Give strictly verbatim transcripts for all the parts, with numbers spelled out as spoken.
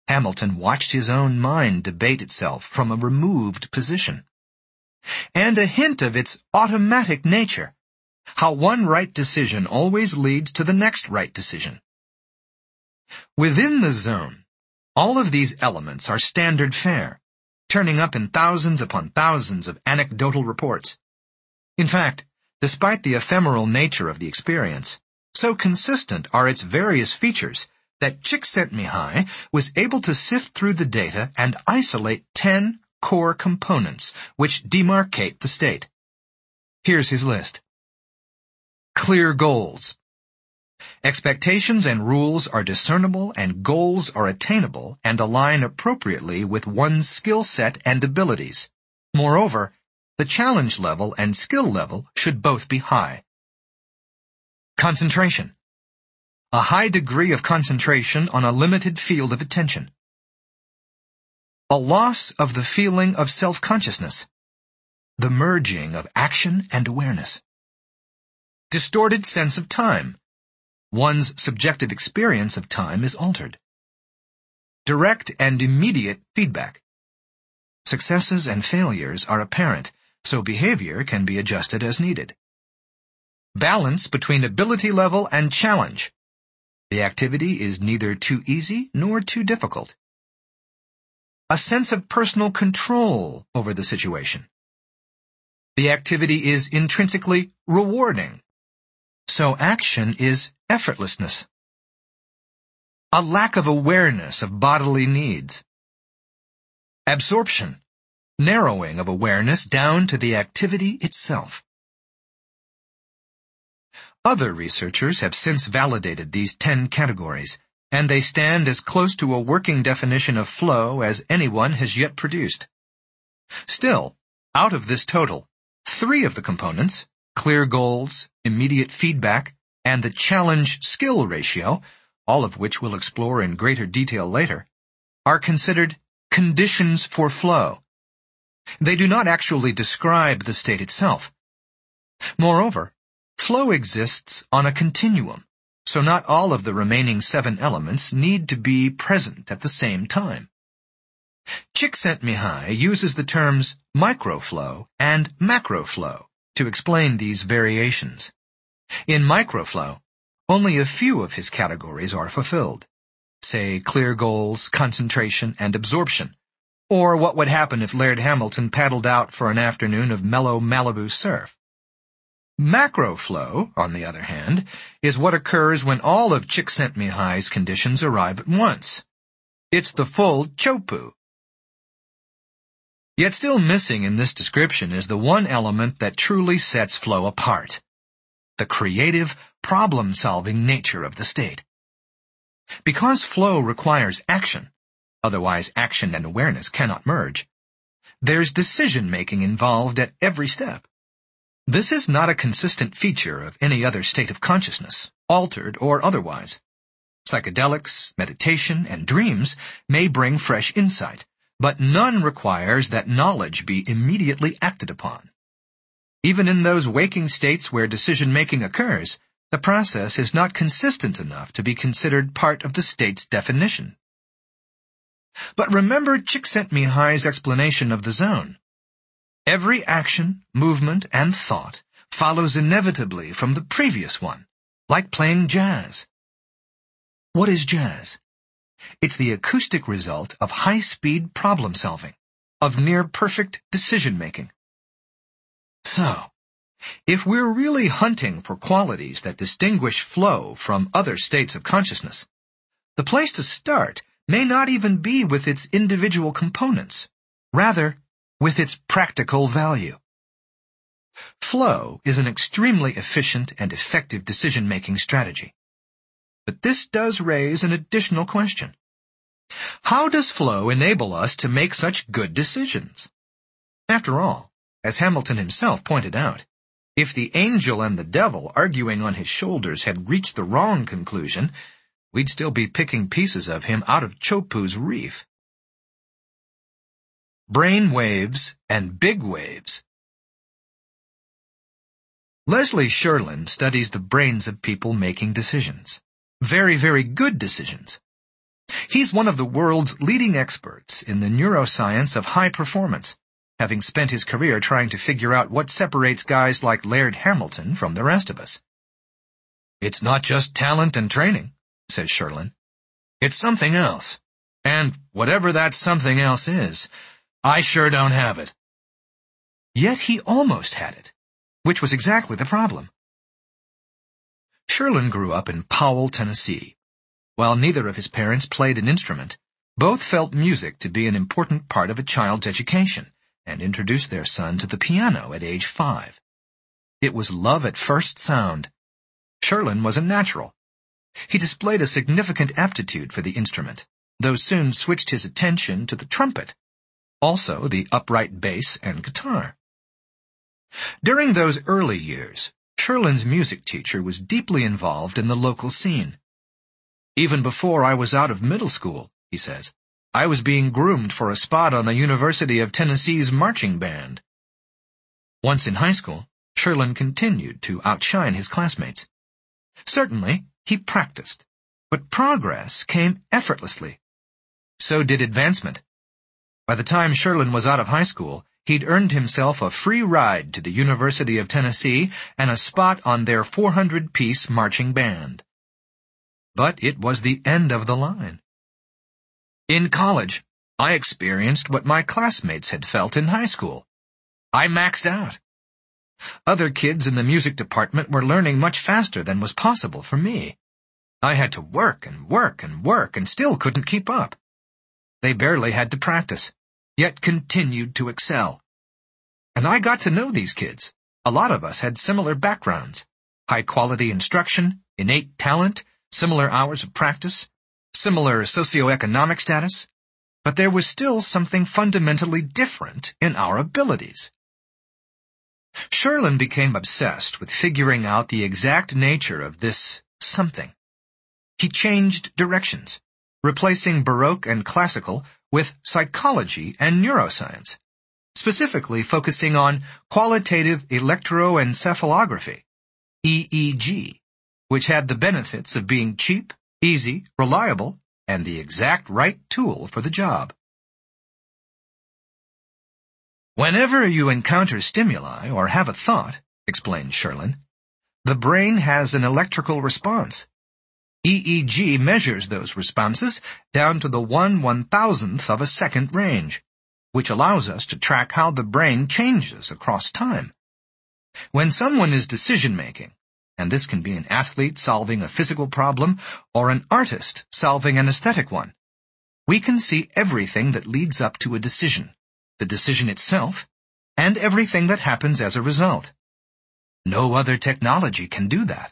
Hamilton watched his own mind debate itself from a removed position. And a hint of its automatic nature, how one right decision always leads to the next right decision. Within the zone, all of these elements are standard fare, turning up in thousands upon thousands of anecdotal reports. In fact, despite the ephemeral nature of the experience, so consistent are its various features that Csikszentmihalyi was able to sift through the data and isolate ten core components which demarcate the state. Here's his list. Clear goals. Expectations and rules are discernible and goals are attainable and align appropriately with one's skill set and abilities. Moreover, the challenge level and skill level should both be high. Concentration. A high degree of concentration on a limited field of attention. A loss of the feeling of self-consciousness. The merging of action and awareness. Distorted sense of time. One's subjective experience of time is altered. Direct and immediate feedback. Successes and failures are apparent, so behavior can be adjusted as needed. Balance between ability level and challenge. The activity is neither too easy nor too difficult. A sense of personal control over the situation. The activity is intrinsically rewarding, so action is effortlessness. A lack of awareness of bodily needs. Absorption, narrowing of awareness down to the activity itself. Other researchers have since validated these ten categories, and they stand as close to a working definition of flow as anyone has yet produced. Still, out of this total, three of the components, clear goals, immediate feedback, and the challenge-skill ratio, all of which we'll explore in greater detail later, are considered conditions for flow. They do not actually describe the state itself. Moreover, flow exists on a continuum, so not all of the remaining seven elements need to be present at the same time. Csikszentmihalyi uses the terms microflow and macroflow to explain these variations. In microflow, only a few of his categories are fulfilled, say clear goals, concentration, and absorption, or what would happen if Laird Hamilton paddled out for an afternoon of mellow Malibu surf. Macroflow, on the other hand, is what occurs when all of Csikszentmihalyi's conditions arrive at once. It's the full chopu. Yet still missing in this description is the one element that truly sets flow apart: the creative, problem-solving nature of the state. Because flow requires action, otherwise action and awareness cannot merge, there's decision-making involved at every step. This is not a consistent feature of any other state of consciousness, altered or otherwise. Psychedelics, meditation, and dreams may bring fresh insight, but none requires that knowledge be immediately acted upon. Even in those waking states where decision-making occurs, the process is not consistent enough to be considered part of the state's definition. But remember Csikszentmihalyi's explanation of the zone. Every action, movement, and thought follows inevitably from the previous one, like playing jazz. What is jazz? It's the acoustic result of high-speed problem-solving, of near-perfect decision-making. So, if we're really hunting for qualities that distinguish flow from other states of consciousness, the place to start may not even be with its individual components, rather, with its practical value. Flow is an extremely efficient and effective decision-making strategy. But this does raise an additional question. How does flow enable us to make such good decisions? After all, as Hamilton himself pointed out, if the angel and the devil arguing on his shoulders had reached the wrong conclusion, we'd still be picking pieces of him out of Chopu's reef. Brain waves and big waves. Leslie Sherlin studies the brains of people making decisions. Very, very good decisions. He's one of the world's leading experts in the neuroscience of high performance, having spent his career trying to figure out what separates guys like Laird Hamilton from the rest of us. "It's not just talent and training," says Sherlin. "It's something else. And whatever that something else is, I sure don't have it." Yet he almost had it, which was exactly the problem. Sherlin grew up in Powell, Tennessee. While neither of his parents played an instrument, both felt music to be an important part of a child's education and introduced their son to the piano at age five. It was love at first sound. Sherlin was a natural. He displayed a significant aptitude for the instrument, though soon switched his attention to the trumpet, also the upright bass and guitar. During those early years, Sherlin's music teacher was deeply involved in the local scene. "Even before I was out of middle school," he says, "I was being groomed for a spot on the University of Tennessee's marching band." Once in high school, Sherlin continued to outshine his classmates. Certainly, he practiced, but progress came effortlessly. So did advancement. By the time Sherlin was out of high school, he'd earned himself a free ride to the University of Tennessee and a spot on their four hundred piece marching band. But it was the end of the line. "In college, I experienced what my classmates had felt in high school. I maxed out. Other kids in the music department were learning much faster than was possible for me. I had to work and work and work and still couldn't keep up. They barely had to practice, yet continued to excel. And I got to know these kids. A lot of us had similar backgrounds, high-quality instruction, innate talent, similar hours of practice, similar socioeconomic status, but there was still something fundamentally different in our abilities." Sherlin became obsessed with figuring out the exact nature of this something. He changed directions, replacing Baroque and classical with psychology and neuroscience, specifically focusing on qualitative electroencephalography, E E G, which had the benefits of being cheap, easy, reliable, and the exact right tool for the job. "Whenever you encounter stimuli or have a thought," explained Sherlin, "the brain has an electrical response. E E G measures those responses down to the one one-thousandth of a second range, which allows us to track how the brain changes across time. When someone is decision-making, and this can be an athlete solving a physical problem or an artist solving an aesthetic one, we can see everything that leads up to a decision, the decision itself, and everything that happens as a result. No other technology can do that.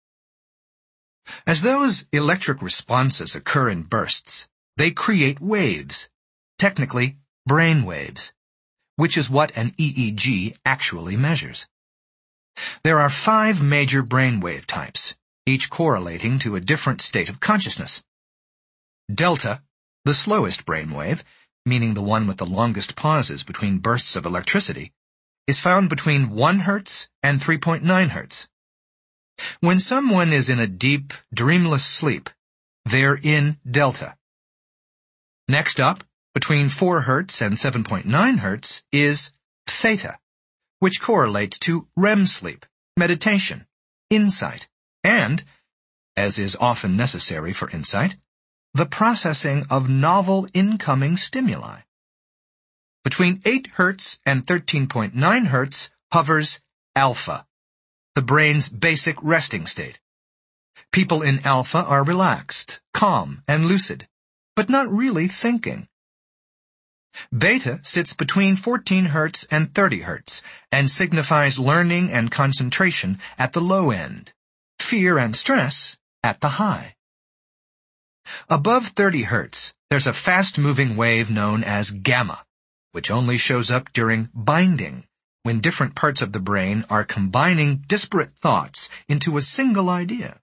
As those electric responses occur in bursts, they create waves, technically brain waves, which is what an E E G actually measures. There are five major brainwave types, each correlating to a different state of consciousness. Delta, the slowest brainwave, meaning the one with the longest pauses between bursts of electricity, is found between one hertz and three point nine hertz. When someone is in a deep, dreamless sleep, they're in delta. Next up, between four hertz and seven point nine hertz, is theta, which correlates to R E M sleep, meditation, insight, and, as is often necessary for insight, the processing of novel incoming stimuli. Between eight hertz and thirteen point nine hertz hovers alpha, the brain's basic resting state. People in alpha are relaxed, calm, and lucid, but not really thinking. Beta sits between fourteen hertz and thirty hertz and signifies learning and concentration at the low end, fear and stress at the high. Above thirty hertz, there's a fast-moving wave known as gamma, which only shows up during binding, when different parts of the brain are combining disparate thoughts into a single idea.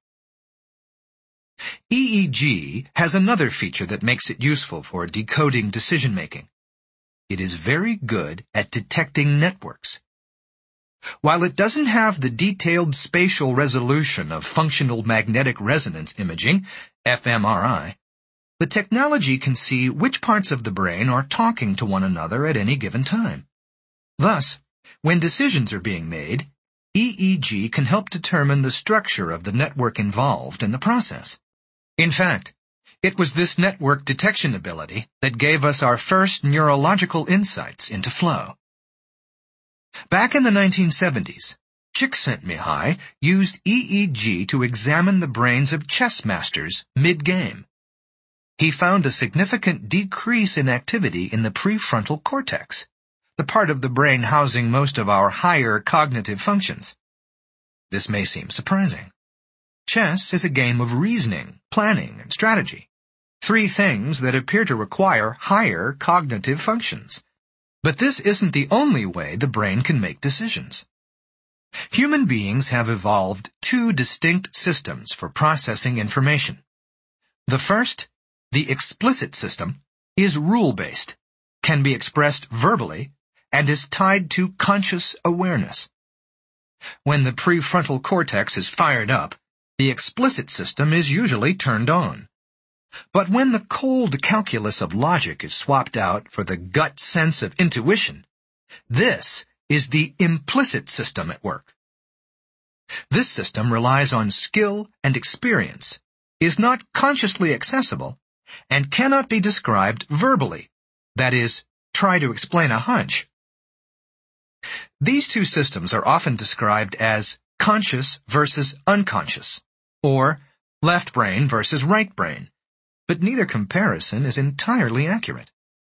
E E G has another feature that makes it useful for decoding decision-making. It is very good at detecting networks. While it doesn't have the detailed spatial resolution of functional magnetic resonance imaging, f M R I, the technology can see which parts of the brain are talking to one another at any given time. Thus, when decisions are being made, E E G can help determine the structure of the network involved in the process. In fact, it was this network detection ability that gave us our first neurological insights into flow. Back in the nineteen seventies, Csikszentmihalyi used E E G to examine the brains of chess masters mid-game. He found a significant decrease in activity in the prefrontal cortex, the part of the brain housing most of our higher cognitive functions. This may seem surprising. Chess is a game of reasoning, planning, and strategy, three things that appear to require higher cognitive functions. But this isn't the only way the brain can make decisions. Human beings have evolved two distinct systems for processing information. The first, the explicit system, is rule-based, can be expressed verbally, and is tied to conscious awareness. When the prefrontal cortex is fired up, the explicit system is usually turned on. But when the cold calculus of logic is swapped out for the gut sense of intuition, this is the implicit system at work. This system relies on skill and experience, is not consciously accessible, and cannot be described verbally, that is, try to explain a hunch. These two systems are often described as conscious versus unconscious, or left brain versus right brain, but neither comparison is entirely accurate.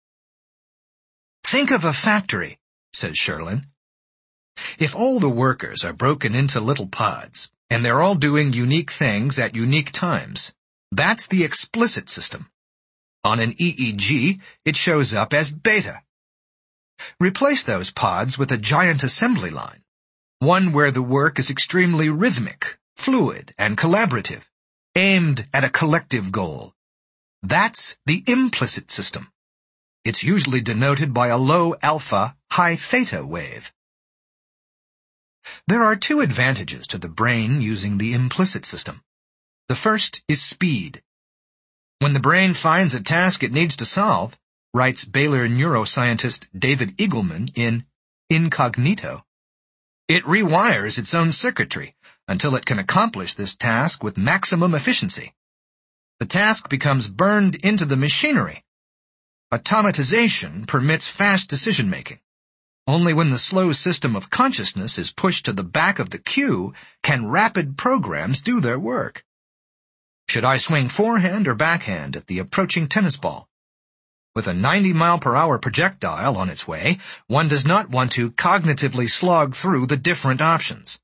Think of a factory, says Sherlin. If all the workers are broken into little pods, and they're all doing unique things at unique times, that's the explicit system. On an E E G, it shows up as beta. Replace those pods with a giant assembly line, one where the work is extremely rhythmic, fluid, and collaborative, aimed at a collective goal. That's the implicit system. It's usually denoted by a low alpha, high theta wave. There are two advantages to the brain using the implicit system. The first is speed. When the brain finds a task it needs to solve, writes Baylor neuroscientist David Eagleman in Incognito, it rewires its own circuitry until it can accomplish this task with maximum efficiency. The task becomes burned into the machinery. Automatization permits fast decision-making. Only when the slow system of consciousness is pushed to the back of the queue can rapid programs do their work. Should I swing forehand or backhand at the approaching tennis ball? With a ninety mile per hour projectile on its way, one does not want to cognitively slog through the different options.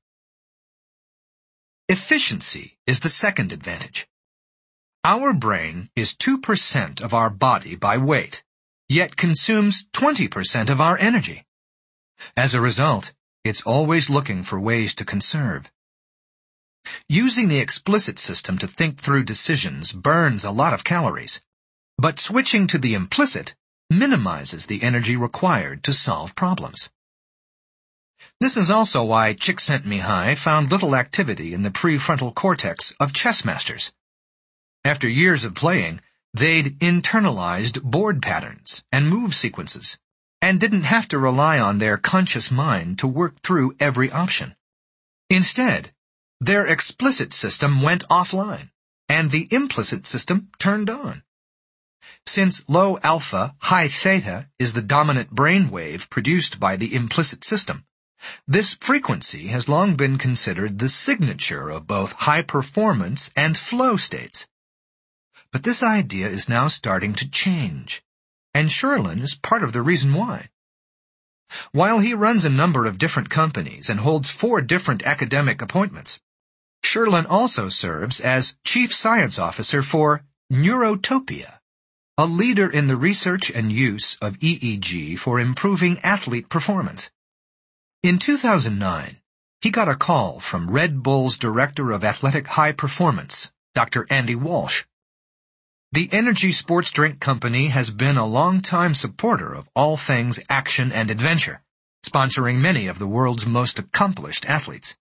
Efficiency is the second advantage. Our brain is two percent of our body by weight, yet consumes twenty percent of our energy. As a result, it's always looking for ways to conserve. Using the explicit system to think through decisions burns a lot of calories, but switching to the implicit minimizes the energy required to solve problems. This is also why Csikszentmihalyi found little activity in the prefrontal cortex of chess masters. After years of playing, they'd internalized board patterns and move sequences, and didn't have to rely on their conscious mind to work through every option. Instead, their explicit system went offline, and the implicit system turned on. Since low alpha, high theta is the dominant brain wave produced by the implicit system, this frequency has long been considered the signature of both high performance and flow states. But this idea is now starting to change, and Sherlin is part of the reason why. While he runs a number of different companies and holds four different academic appointments, Sherlin also serves as Chief Science Officer for Neurotopia, a leader in the research and use of E E G for improving athlete performance. In two thousand nine, he got a call from Red Bull's Director of Athletic High Performance, Doctor Andy Walsh. The energy sports drink company has been a long-time supporter of all things action and adventure, sponsoring many of the world's most accomplished athletes.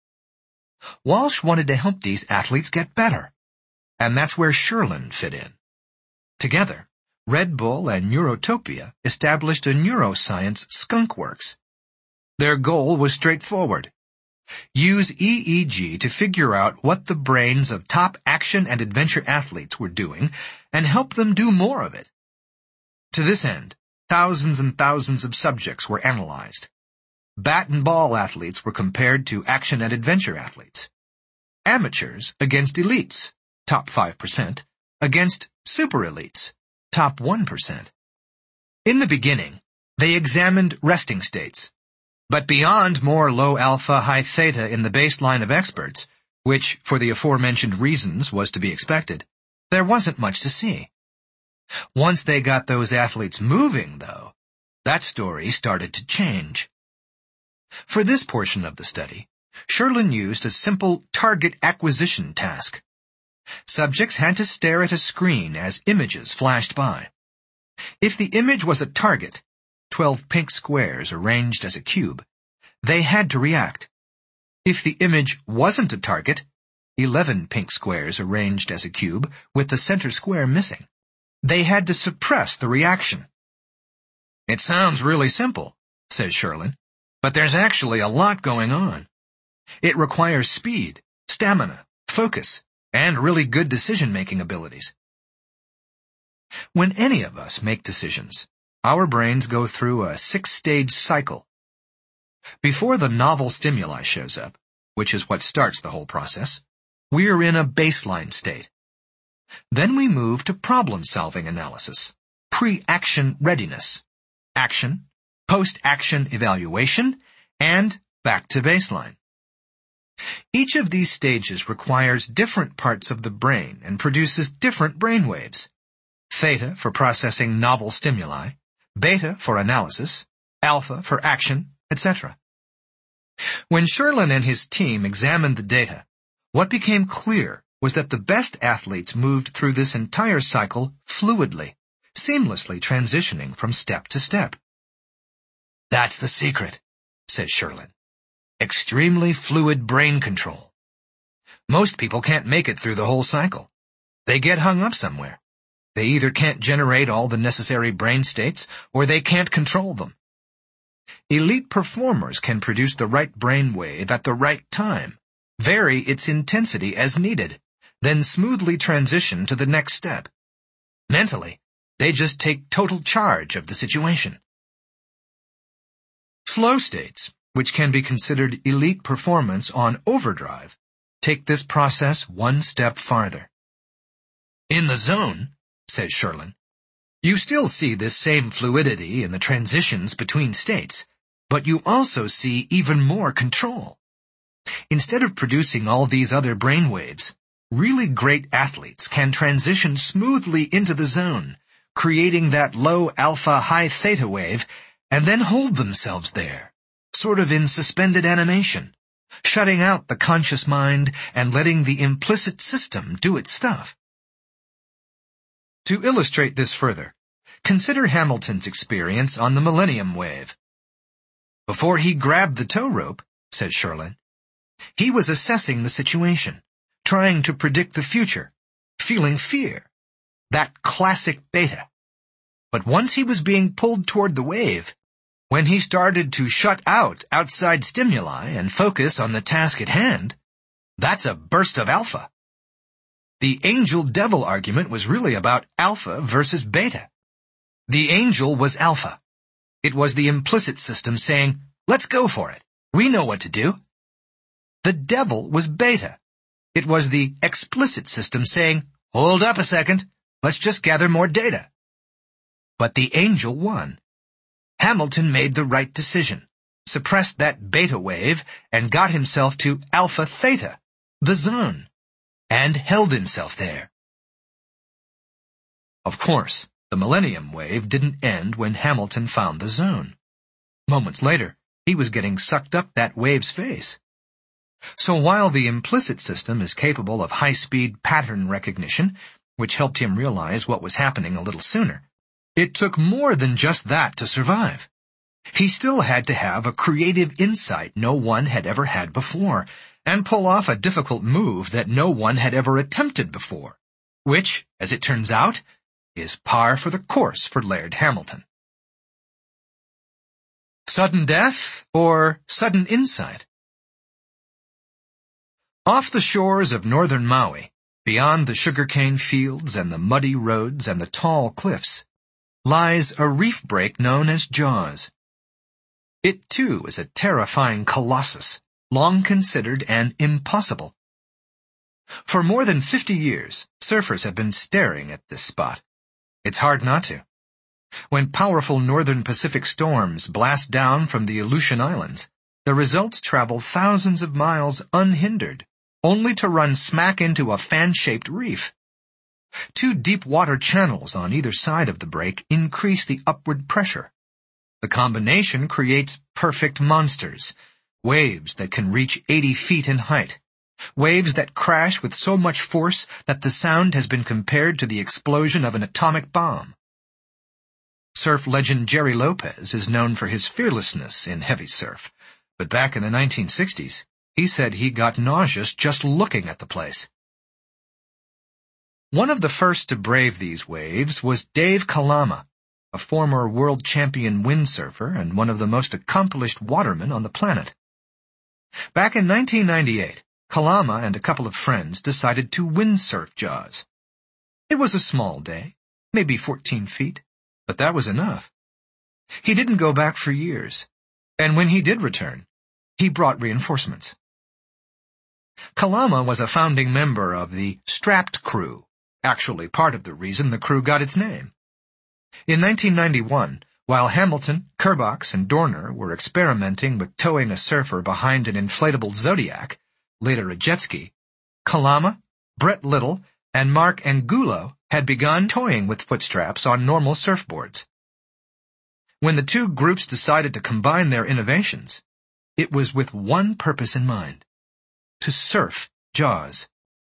Walsh wanted to help these athletes get better, and that's where Sherlin fit in. Together, Red Bull and Neurotopia established a neuroscience skunkworks. Their goal was straightforward. Use E E G to figure out what the brains of top action and adventure athletes were doing and help them do more of it. To this end, thousands and thousands of subjects were analyzed. Bat and ball athletes were compared to action and adventure athletes. Amateurs against elites, top five percent, against super elites, top one percent. In the beginning, they examined resting states. But beyond more low alpha, high theta in the baseline of experts, which, for the aforementioned reasons, was to be expected, there wasn't much to see. Once they got those athletes moving, though, that story started to change. For this portion of the study, Sherlin used a simple target acquisition task. Subjects had to stare at a screen as images flashed by. If the image was a target, twelve pink squares arranged as a cube, they had to react. If the image wasn't a target, eleven pink squares arranged as a cube with the center square missing, they had to suppress the reaction. It sounds really simple, says Sherlin, but there's actually a lot going on. It requires speed, stamina, focus, and really good decision-making abilities. When any of us make decisions, our brains go through a six-stage cycle. Before the novel stimuli shows up, which is what starts the whole process, we're in a baseline state. Then we move to problem-solving analysis, pre-action readiness, action, post-action evaluation, and back to baseline. Each of these stages requires different parts of the brain and produces different brain waves. Theta for processing novel stimuli, beta for analysis, alpha for action, et cetera. When Sherlin and his team examined the data, what became clear was that the best athletes moved through this entire cycle fluidly, seamlessly transitioning from step to step. That's the secret, says Sherlin. Extremely fluid brain control. Most people can't make it through the whole cycle. They get hung up somewhere. They either can't generate all the necessary brain states, or they can't control them. Elite performers can produce the right brain wave at the right time, vary its intensity as needed, then smoothly transition to the next step. Mentally, they just take total charge of the situation. Flow states, which can be considered elite performance on overdrive, take this process one step farther. In the zone, says Sherlin, you still see this same fluidity in the transitions between states, but you also see even more control. Instead of producing all these other brain waves, really great athletes can transition smoothly into the zone, creating that low alpha high theta wave, and then hold themselves there, sort of in suspended animation, shutting out the conscious mind and letting the implicit system do its stuff. To illustrate this further, consider Hamilton's experience on the Millennium Wave. Before he grabbed the tow rope, says Sherlin, he was assessing the situation, trying to predict the future, feeling fear, that classic beta. But once he was being pulled toward the wave, when he started to shut out outside stimuli and focus on the task at hand, that's a burst of alpha. The angel-devil argument was really about alpha versus beta. The angel was alpha. It was the implicit system saying, let's go for it. We know what to do. The devil was beta. It was the explicit system saying, hold up a second. Let's just gather more data. But the angel won. Hamilton made the right decision, suppressed that beta wave, and got himself to alpha theta, the zone, and held himself there. Of course, the Millennium Wave didn't end when Hamilton found the zone. Moments later, he was getting sucked up that wave's face. So while the implicit system is capable of high-speed pattern recognition, which helped him realize what was happening a little sooner, it took more than just that to survive. He still had to have a creative insight no one had ever had before, and pull off a difficult move that no one had ever attempted before, which, as it turns out, is par for the course for Laird Hamilton. Sudden death or sudden insight? Off the shores of northern Maui, beyond the sugarcane fields and the muddy roads and the tall cliffs, lies a reef break known as Jaws. It too is a terrifying colossus, long considered an impossible. For more than fifty years, surfers have been staring at this spot. It's hard not to. When powerful northern Pacific storms blast down from the Aleutian Islands, the results travel thousands of miles unhindered, only to run smack into a fan-shaped reef. Two deep water channels on either side of the break increase the upward pressure. The combination creates perfect monsters, waves that can reach eighty feet in height, waves that crash with so much force that the sound has been compared to the explosion of an atomic bomb. Surf legend Jerry Lopez is known for his fearlessness in heavy surf, but back in the nineteen sixties, he said he got nauseous just looking at the place. One of the first to brave these waves was Dave Kalama, a former world champion windsurfer and one of the most accomplished watermen on the planet. Back in nineteen ninety-eight, Kalama and a couple of friends decided to windsurf Jaws. It was a small day, maybe fourteen feet, but that was enough. He didn't go back for years, and when he did return, he brought reinforcements. Kalama was a founding member of the Strapped Crew, actually part of the reason the crew got its name. In nineteen ninety-one, while Hamilton, Kerbox, and Dorner were experimenting with towing a surfer behind an inflatable Zodiac, later a jet ski, Kalama, Brett Little, and Mark Angulo had begun toying with footstraps on normal surfboards. When the two groups decided to combine their innovations, it was with one purpose in mind: to surf Jaws.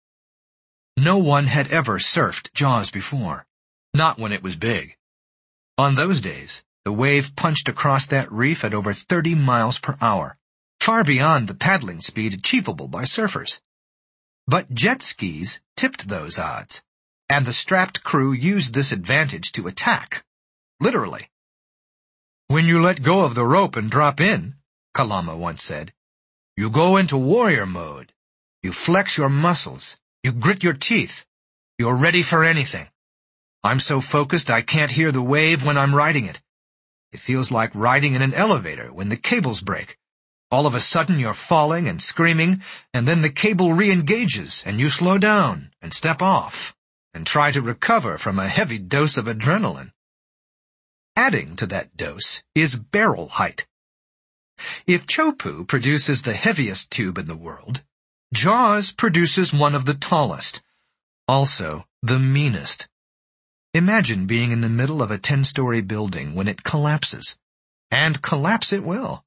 No one had ever surfed Jaws before, not when it was big. On those days, the wave punched across that reef at over thirty miles per hour, far beyond the paddling speed achievable by surfers. But jet skis tipped those odds, and the Strapped Crew used this advantage to attack, literally. "When you let go of the rope and drop in," Kalama once said, "you go into warrior mode. You flex your muscles. You grit your teeth. You're ready for anything. I'm so focused I can't hear the wave when I'm riding it. It feels like riding in an elevator when the cables break. All of a sudden you're falling and screaming, and then the cable re-engages and you slow down and step off and try to recover from a heavy dose of adrenaline." Adding to that dose is barrel height. If Chopu produces the heaviest tube in the world, Jaws produces one of the tallest, also the meanest. Imagine being in the middle of a ten-story building when it collapses. And collapse it will.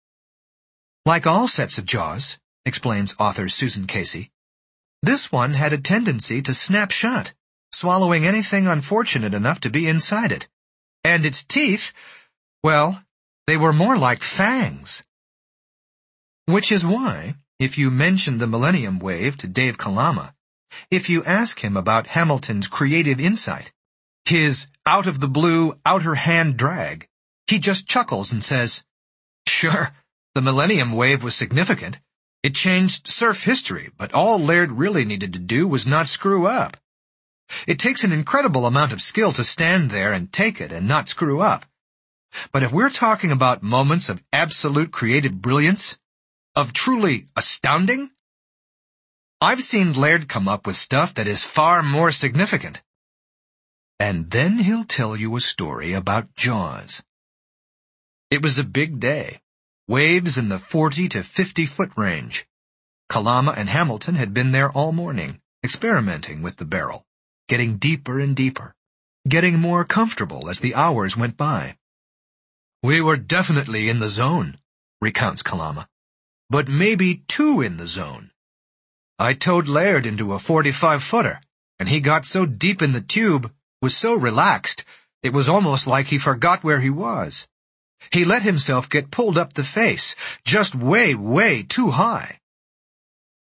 Like all sets of Jaws, explains author Susan Casey, this one had a tendency to snap shut, swallowing anything unfortunate enough to be inside it. And its teeth, well, they were more like fangs. Which is why, if you mention the Millennium Wave to Dave Kalama, if you ask him about Hamilton's creative insight, his out-of-the-blue, outer-hand drag, he just chuckles and says, "Sure, the Millennium Wave was significant. It changed surf history, but all Laird really needed to do was not screw up." It takes an incredible amount of skill to stand there and take it and not screw up. But if we're talking about moments of absolute creative brilliance, of truly astounding, I've seen Laird come up with stuff that is far more significant. And then he'll tell you a story about Jaws. It was a big day. Waves in the forty to fifty foot range. Kalama and Hamilton had been there all morning, experimenting with the barrel, getting deeper and deeper, getting more comfortable as the hours went by. "We were definitely in the zone," recounts Kalama, "but maybe too in the zone. I towed Laird into a forty-five footer, and he got so deep in the tube, was so relaxed, it was almost like he forgot where he was. He let himself get pulled up the face, just way, way too high."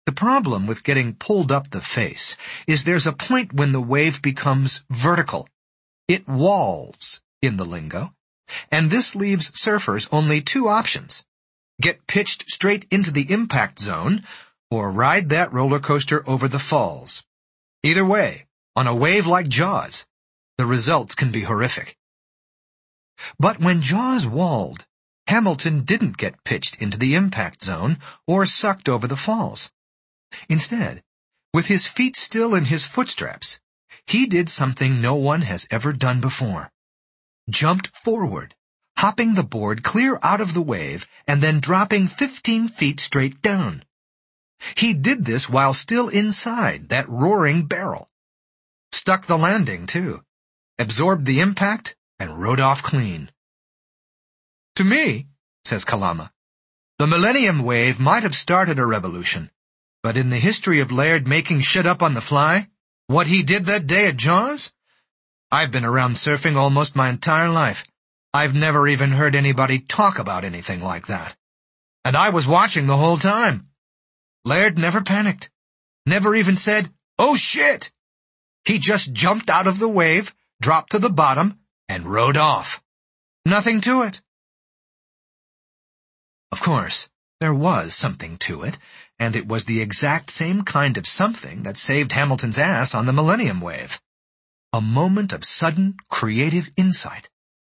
The problem with getting pulled up the face is there's a point when the wave becomes vertical. It walls, in the lingo, and this leaves surfers only two options: get pitched straight into the impact zone, or ride that roller coaster over the falls. Either way, on a wave like Jaws, the results can be horrific. But when Jaws walled, Hamilton didn't get pitched into the impact zone or sucked over the falls. Instead, with his feet still in his footstraps, he did something no one has ever done before. Jumped forward, hopping the board clear out of the wave and then dropping fifteen feet straight down. He did this while still inside that roaring barrel. Stuck the landing, too. Absorbed the impact and rode off clean. To me, says Kalama, the Millennium Wave might have started a revolution, but in the history of Laird making shit up on the fly, what he did that day at Jaws? I've been around surfing almost my entire life. I've never even heard anybody talk about anything like that. And I was watching the whole time. Laird never panicked. Never even said, "Oh shit!" He just jumped out of the wave, dropped to the bottom, and rode off. Nothing to it. Of course, there was something to it, and it was the exact same kind of something that saved Hamilton's ass on the Millennium Wave. A moment of sudden, creative insight.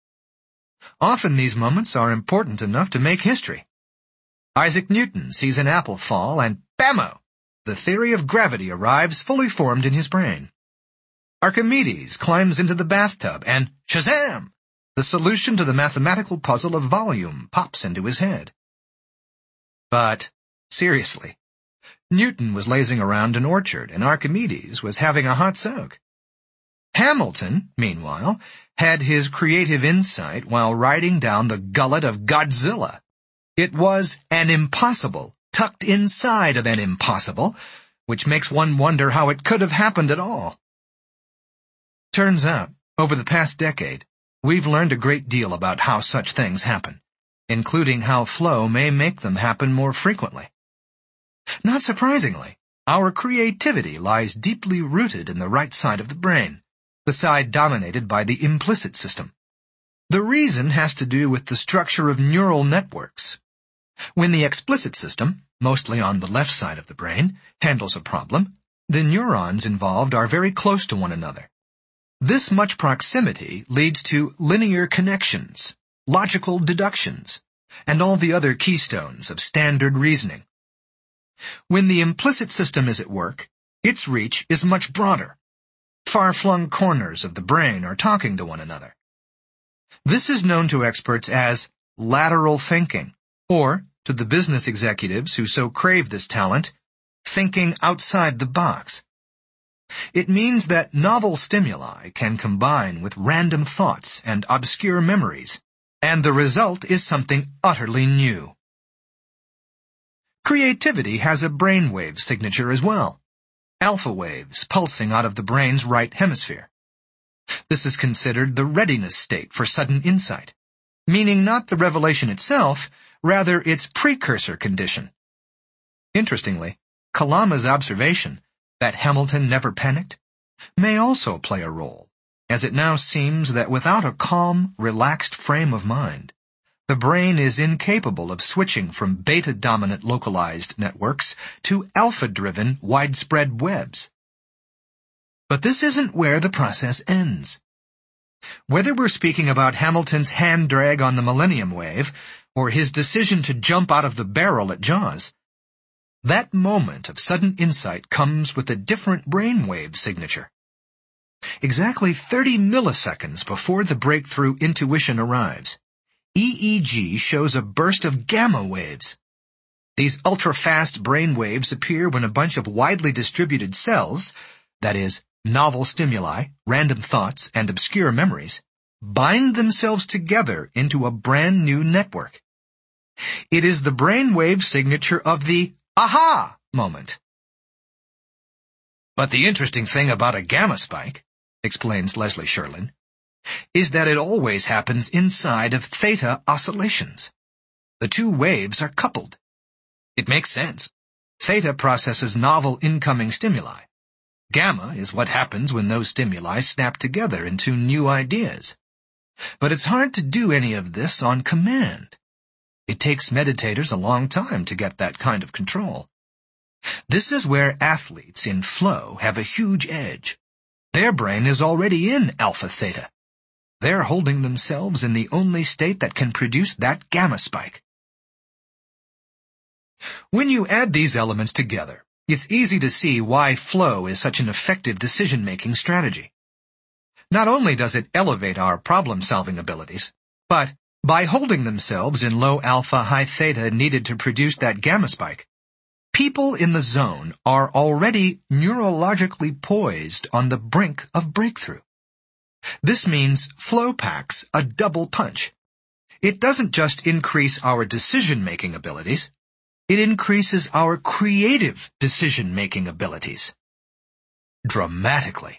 Often these moments are important enough to make history. Isaac Newton sees an apple fall and bammo! The theory of gravity arrives fully formed in his brain. Archimedes climbs into the bathtub and shazam! The solution to the mathematical puzzle of volume pops into his head. But, seriously, Newton was lazing around an orchard and Archimedes was having a hot soak. Hamilton, meanwhile, had his creative insight while riding down the gullet of Godzilla. It was an impossible, tucked inside of an impossible, which makes one wonder how it could have happened at all. Turns out, over the past decade, we've learned a great deal about how such things happen, including how flow may make them happen more frequently. Not surprisingly, our creativity lies deeply rooted in the right side of the brain, the side dominated by the implicit system. The reason has to do with the structure of neural networks. When the explicit system, mostly on the left side of the brain, handles a problem, the neurons involved are very close to one another. This much proximity leads to linear connections, logical deductions, and all the other keystones of standard reasoning. When the implicit system is at work, its reach is much broader. Far-flung corners of the brain are talking to one another. This is known to experts as lateral thinking, or, to the business executives who so crave this talent, thinking outside the box. It means that novel stimuli can combine with random thoughts and obscure memories, and the result is something utterly new. Creativity has a brainwave signature as well. Alpha waves pulsing out of the brain's right hemisphere. This is considered the readiness state for sudden insight, meaning not the revelation itself, rather its precursor condition. Interestingly, Kalama's observation that Hamilton never panicked may also play a role, as it now seems that without a calm, relaxed frame of mind, the brain is incapable of switching from beta-dominant localized networks to alpha-driven widespread webs. But this isn't where the process ends. Whether we're speaking about Hamilton's hand drag on the Millennium Wave or his decision to jump out of the barrel at Jaws, that moment of sudden insight comes with a different brainwave signature. Exactly thirty milliseconds before the breakthrough intuition arrives, E E G shows a burst of gamma waves. These ultra-fast brain waves appear when a bunch of widely distributed cells, that is, novel stimuli, random thoughts, and obscure memories, bind themselves together into a brand new network. It is the brainwave signature of the aha moment. But the interesting thing about a gamma spike, explains Leslie Sherlin, is that it always happens inside of theta oscillations. The two waves are coupled. It makes sense. Theta processes novel incoming stimuli. Gamma is what happens when those stimuli snap together into new ideas. But it's hard to do any of this on command. It takes meditators a long time to get that kind of control. This is where athletes in flow have a huge edge. Their brain is already in alpha theta. They're holding themselves in the only state that can produce that gamma spike. When you add these elements together, it's easy to see why flow is such an effective decision-making strategy. Not only does it elevate our problem-solving abilities, but by holding themselves in low alpha, high theta needed to produce that gamma spike, people in the zone are already neurologically poised on the brink of breakthrough. This means flow packs a double punch. It doesn't just increase our decision-making abilities, it increases our creative decision-making abilities. Dramatically.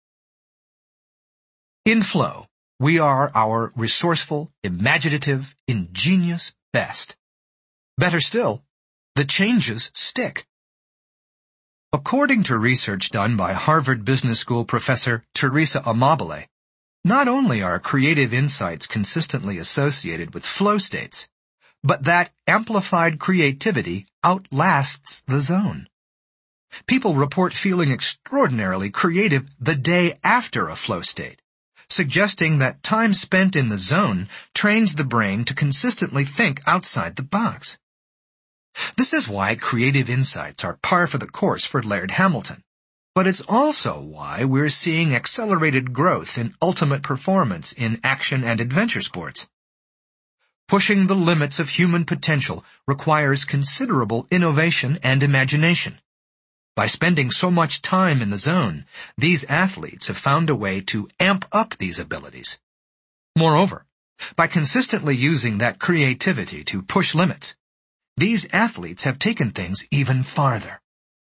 In flow, we are our resourceful, imaginative, ingenious best. Better still, the changes stick. According to research done by Harvard Business School professor Teresa Amabile, not only are creative insights consistently associated with flow states, but that amplified creativity outlasts the zone. People report feeling extraordinarily creative the day after a flow state, suggesting that time spent in the zone trains the brain to consistently think outside the box. This is why creative insights are par for the course for Laird Hamilton, but it's also why we're seeing accelerated growth in ultimate performance in action and adventure sports. Pushing the limits of human potential requires considerable innovation and imagination. By spending so much time in the zone, these athletes have found a way to amp up these abilities. Moreover, by consistently using that creativity to push limits, these athletes have taken things even farther.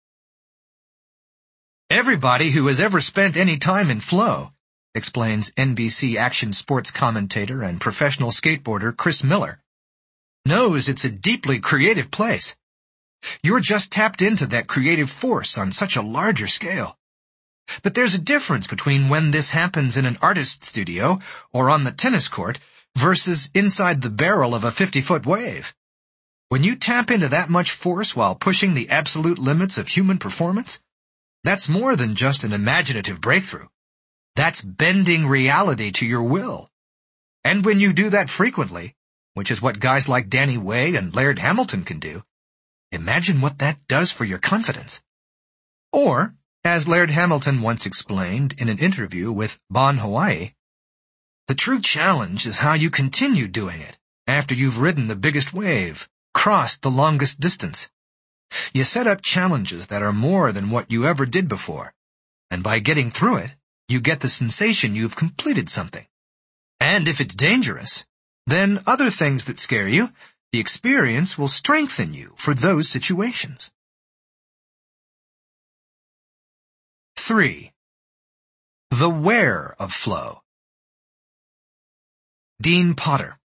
Everybody who has ever spent any time in flow, explains N B C action sports commentator and professional skateboarder Chris Miller, knows it's a deeply creative place. You're just tapped into that creative force on such a larger scale. But there's a difference between when this happens in an artist's studio or on the tennis court versus inside the barrel of a fifty-foot wave. When you tap into that much force while pushing the absolute limits of human performance, that's more than just an imaginative breakthrough. That's bending reality to your will. And when you do that frequently, which is what guys like Danny Way and Laird Hamilton can do, imagine what that does for your confidence. Or, as Laird Hamilton once explained in an interview with Bon Hawaii, the true challenge is how you continue doing it after you've ridden the biggest wave, crossed the longest distance. You set up challenges that are more than what you ever did before, and by getting through it, you get the sensation you've completed something. And if it's dangerous, then other things that scare you, the experience will strengthen you for those situations. Three. The where of flow. Dean Potter.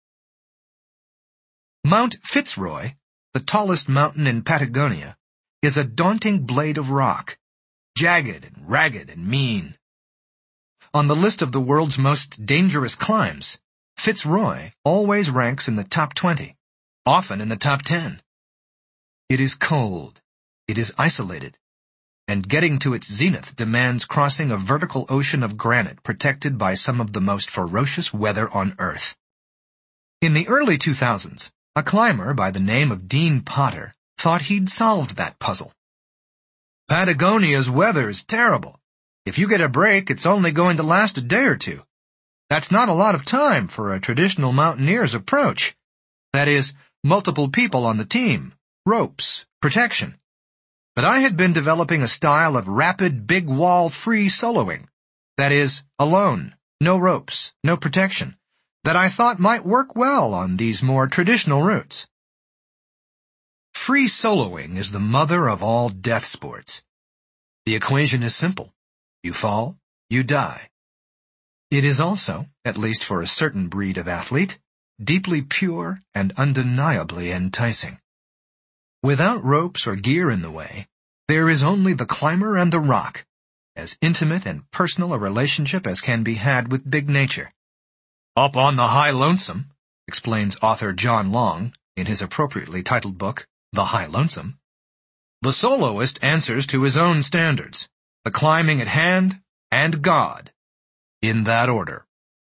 Mount Fitzroy, the tallest mountain in Patagonia, is a daunting blade of rock, jagged and ragged and mean. On the list of the world's most dangerous climbs, Fitzroy always ranks in the top twenty, often in the top ten. It is cold, it is isolated, and getting to its zenith demands crossing a vertical ocean of granite protected by some of the most ferocious weather on Earth. In the early two thousands, a climber by the name of Dean Potter thought he'd solved that puzzle. Patagonia's weather's terrible. If you get a break, it's only going to last a day or two. That's not a lot of time for a traditional mountaineer's approach. That is, multiple people on the team, ropes, protection. But I had been developing a style of rapid big wall free soloing. That is, alone, no ropes, no protection, that I thought might work well on these more traditional routes. Free soloing is the mother of all death sports. The equation is simple. You fall, you die. It is also, at least for a certain breed of athlete, deeply pure and undeniably enticing. Without ropes or gear in the way, there is only the climber and the rock, as intimate and personal a relationship as can be had with big nature. Up on the high lonesome, explains author John Long in his appropriately titled book, The High Lonesome, the soloist answers to his own standards, the climbing at hand and God, in that order.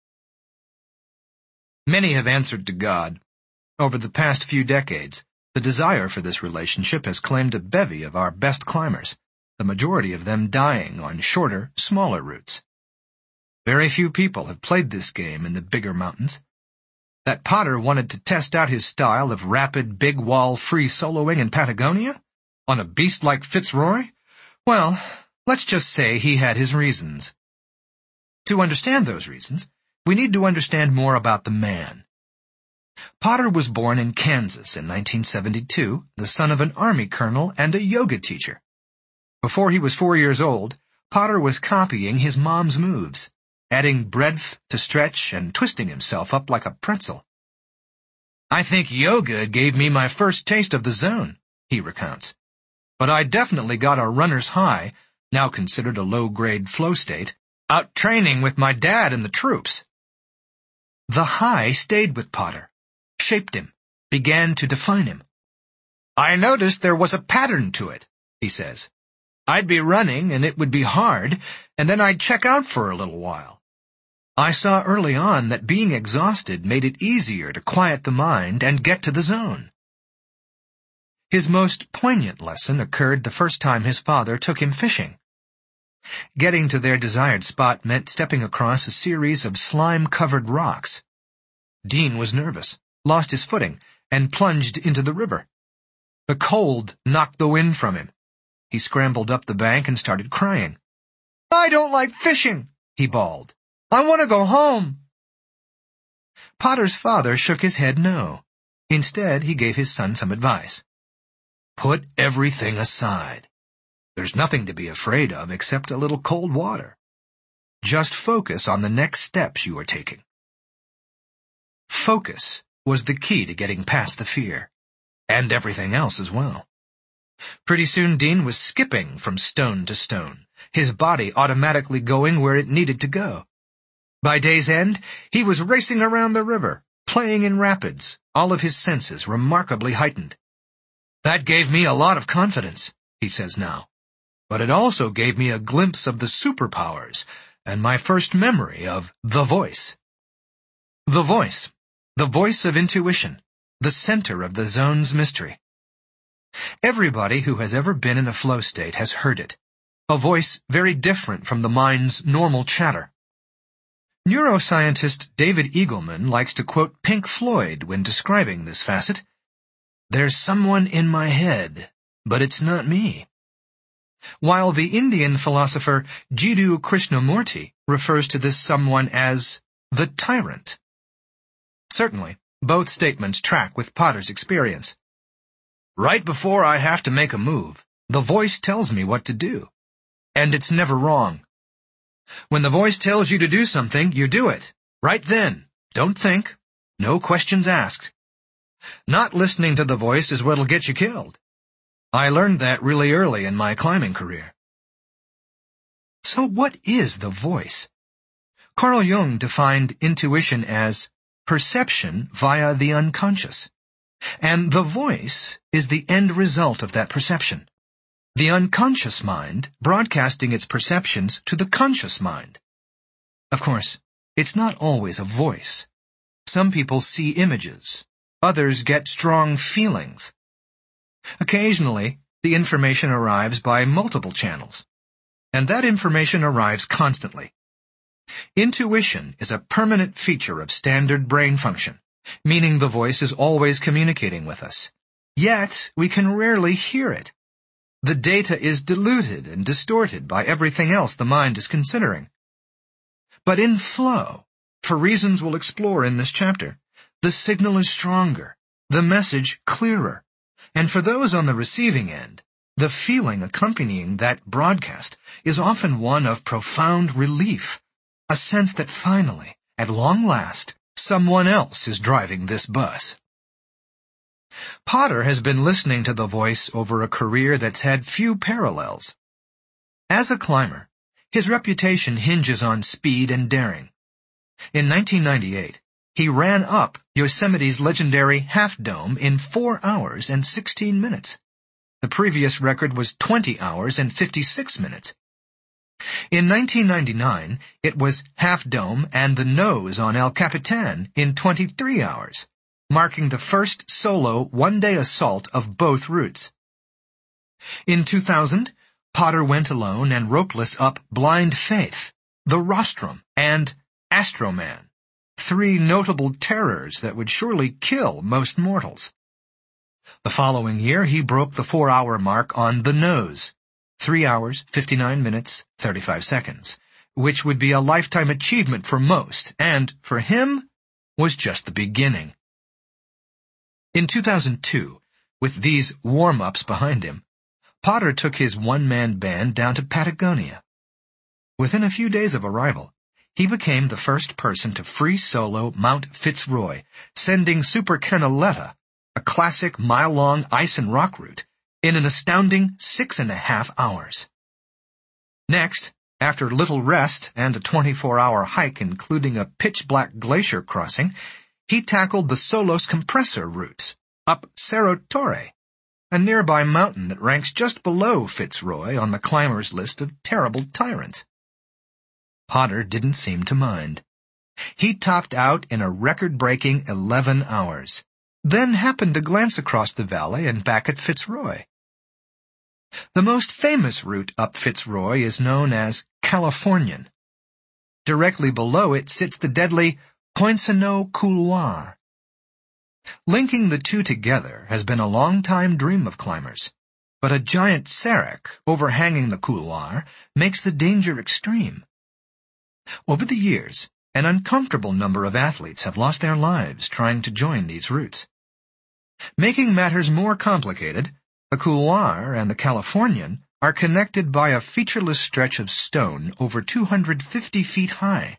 Many have answered to God. Over the past few decades, the desire for this relationship has claimed a bevy of our best climbers, the majority of them dying on shorter, smaller routes. Very few people have played this game in the bigger mountains. That Potter wanted to test out his style of rapid, big-wall free soloing in Patagonia? On a beast like Fitzroy? Well, let's just say he had his reasons. To understand those reasons, we need to understand more about the man. Potter was born in Kansas in nineteen seventy-two, the son of an army colonel and a yoga teacher. Before he was four years old, Potter was copying his mom's moves, adding breadth to stretch and twisting himself up like a pretzel. I think yoga gave me my first taste of the zone, he recounts. But I definitely got a runner's high, now considered a low-grade flow state, out training with my dad and the troops. The high stayed with Potter, shaped him, began to define him. I noticed there was a pattern to it, he says. I'd be running and it would be hard, and then I'd check out for a little while. I saw early on that being exhausted made it easier to quiet the mind and get to the zone. His most poignant lesson occurred the first time his father took him fishing. Getting to their desired spot meant stepping across a series of slime-covered rocks. Dean was nervous, lost his footing, and plunged into the river. The cold knocked the wind from him. He scrambled up the bank and started crying. I don't like fishing, he bawled. I want to go home. Potter's father shook his head no. Instead, he gave his son some advice. Put everything aside. There's nothing to be afraid of except a little cold water. Just focus on the next steps you are taking. Focus was the key to getting past the fear, and everything else as well. Pretty soon Dean was skipping from stone to stone, his body automatically going where it needed to go. By day's end, he was racing around the river, playing in rapids, all of his senses remarkably heightened. That gave me a lot of confidence, he says now. But it also gave me a glimpse of the superpowers and my first memory of the voice. The voice, the voice of intuition, the center of the zone's mystery. Everybody who has ever been in a flow state has heard it, a voice very different from the mind's normal chatter. Neuroscientist David Eagleman likes to quote Pink Floyd when describing this facet. There's someone in my head, but it's not me. While the Indian philosopher Jiddu Krishnamurti refers to this someone as the tyrant. Certainly, both statements track with Potter's experience. Right before I have to make a move, the voice tells me what to do. And it's never wrong. When the voice tells you to do something, you do it. Right then. Don't think. No questions asked. Not listening to the voice is what'll get you killed. I learned that really early in my climbing career. So what is the voice? Carl Jung defined intuition as perception via the unconscious. And the voice is the end result of that perception. The unconscious mind broadcasting its perceptions to the conscious mind. Of course, it's not always a voice. Some people see images. Others get strong feelings. Occasionally, the information arrives by multiple channels. And that information arrives constantly. Intuition is a permanent feature of standard brain function, meaning the voice is always communicating with us. Yet, we can rarely hear it. The data is diluted and distorted by everything else the mind is considering. But in flow, for reasons we'll explore in this chapter, the signal is stronger, the message clearer, and for those on the receiving end, the feeling accompanying that broadcast is often one of profound relief, a sense that finally, at long last, someone else is driving this bus. Potter has been listening to the voice over a career that's had few parallels. As a climber, his reputation hinges on speed and daring. In nineteen ninety-eight, he ran up Yosemite's legendary Half Dome in four hours and sixteen minutes. The previous record was twenty hours and fifty-six minutes. In nineteen ninety-nine, it was Half Dome and the Nose on El Capitan in twenty-three hours, marking the first solo one-day assault of both routes. In two thousand, Potter went alone and ropeless up Blind Faith, the Rostrum, and Astroman, three notable terrors that would surely kill most mortals. The following year, he broke the four-hour mark on the Nose, three hours, fifty-nine minutes, thirty-five seconds, which would be a lifetime achievement for most, and, for him, was just the beginning. In two thousand two, with these warm-ups behind him, Potter took his one-man band down to Patagonia. Within a few days of arrival, he became the first person to free solo Mount Fitzroy, sending Super Canaleta, a classic mile-long ice and rock route, in an astounding six and a half hours. Next, after little rest and a twenty-four hour hike including a pitch-black glacier crossing, he tackled the Solos Compressor routes, up Cerro Torre, a nearby mountain that ranks just below Fitzroy on the climber's list of terrible tyrants. Potter didn't seem to mind. He topped out in a record-breaking eleven hours, then happened to glance across the valley and back at Fitzroy. The most famous route up Fitzroy is known as Californian. Directly below it sits the deadly Poinsonneau Couloir. Linking the two together has been a long-time dream of climbers, but a giant serac overhanging the couloir makes the danger extreme. Over the years, an uncomfortable number of athletes have lost their lives trying to join these routes. Making matters more complicated, the couloir and the Californian are connected by a featureless stretch of stone over two hundred fifty feet high.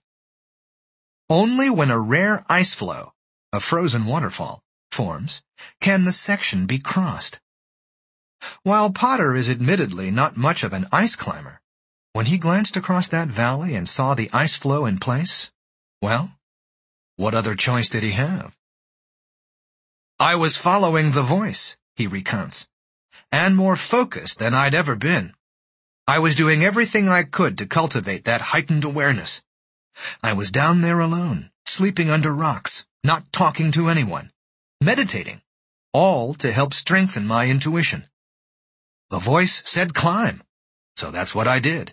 Only when a rare ice flow, a frozen waterfall, forms, can the section be crossed. While Potter is admittedly not much of an ice climber, when he glanced across that valley and saw the ice flow in place, well, what other choice did he have? I was following the voice, he recounts, and more focused than I'd ever been. I was doing everything I could to cultivate that heightened awareness. I was down there alone, sleeping under rocks, not talking to anyone, meditating, all to help strengthen my intuition. The voice said climb, so that's what I did.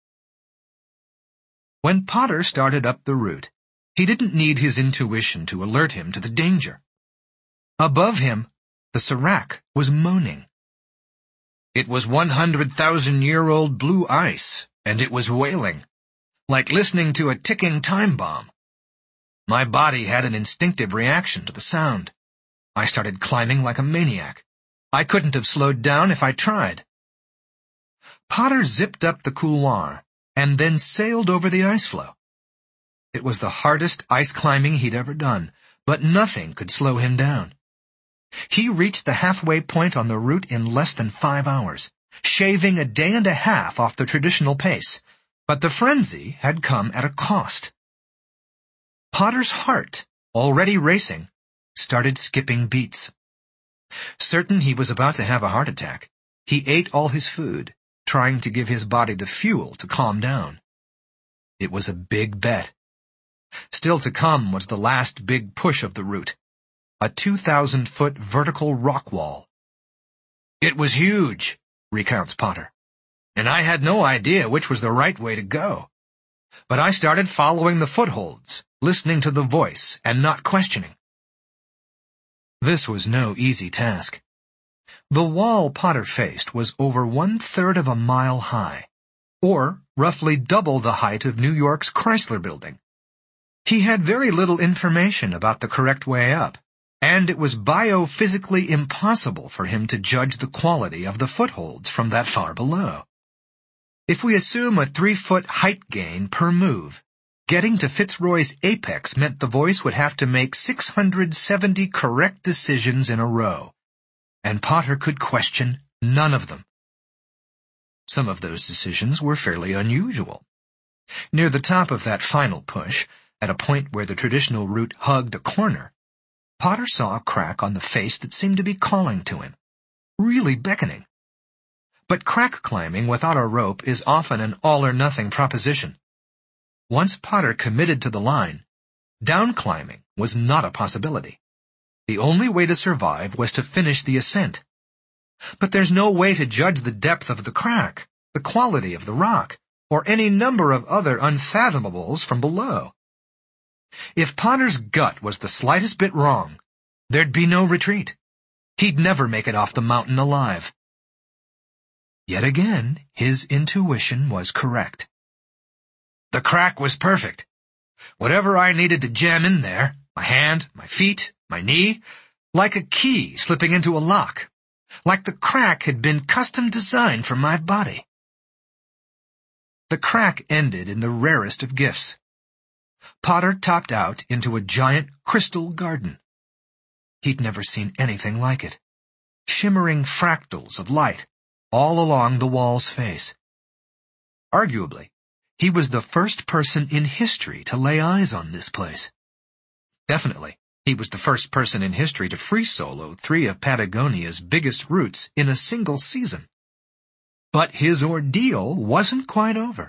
When Potter started up the route, he didn't need his intuition to alert him to the danger. Above him, the serac was moaning. It was one hundred thousand year old blue ice, and it was wailing, like listening to a ticking time bomb. My body had an instinctive reaction to the sound. I started climbing like a maniac. I couldn't have slowed down if I tried. Potter zipped up the couloir and then sailed over the ice flow. It was the hardest ice climbing he'd ever done, but nothing could slow him down. He reached the halfway point on the route in less than five hours, shaving a day and a half off the traditional pace, but the frenzy had come at a cost. Potter's heart, already racing, started skipping beats. Certain he was about to have a heart attack, he ate all his food, trying to give his body the fuel to calm down. It was a big bet. Still to come was the last big push of the route, a two thousand foot vertical rock wall. It was huge, recounts Potter, and I had no idea which was the right way to go. But I started following the footholds, listening to the voice and not questioning. This was no easy task. The wall Potter faced was over one-third of a mile high, or roughly double the height of New York's Chrysler Building. He had very little information about the correct way up, and it was biophysically impossible for him to judge the quality of the footholds from that far below. If we assume a three-foot height gain per move, getting to Fitzroy's apex meant the voice would have to make six hundred seventy correct decisions in a row, and Potter could question none of them. Some of those decisions were fairly unusual. Near the top of that final push, at a point where the traditional route hugged a corner, Potter saw a crack on the face that seemed to be calling to him, really beckoning. But crack climbing without a rope is often an all-or-nothing proposition. Once Potter committed to the line, down climbing was not a possibility. The only way to survive was to finish the ascent. But there's no way to judge the depth of the crack, the quality of the rock, or any number of other unfathomables from below. If Potter's gut was the slightest bit wrong, there'd be no retreat. He'd never make it off the mountain alive. Yet again, his intuition was correct. The crack was perfect. Whatever I needed to jam in there, my hand, my feet, my knee, like a key slipping into a lock, like the crack had been custom designed for my body. The crack ended in the rarest of gifts. Potter topped out into a giant crystal garden. He'd never seen anything like it. Shimmering fractals of light all along the wall's face. Arguably, he was the first person in history to lay eyes on this place. Definitely, he was the first person in history to free solo three of Patagonia's biggest routes in a single season. But his ordeal wasn't quite over.